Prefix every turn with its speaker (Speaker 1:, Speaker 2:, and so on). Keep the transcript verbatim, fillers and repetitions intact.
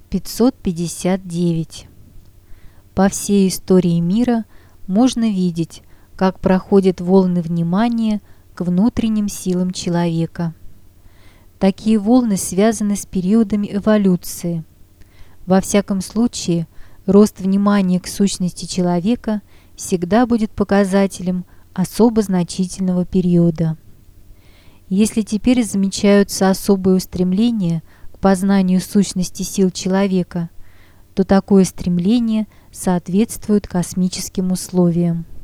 Speaker 1: пятьсот пятьдесят девять. По всей истории мира можно видеть, как проходят волны внимания к внутренним силам человека. Такие волны связаны с периодами эволюции. Во всяком случае, рост внимания к сущности человека всегда будет показателем особо значительного периода. Если теперь замечаются особые устремления к познанию сущности сил человека, то такое стремление соответствует космическим условиям.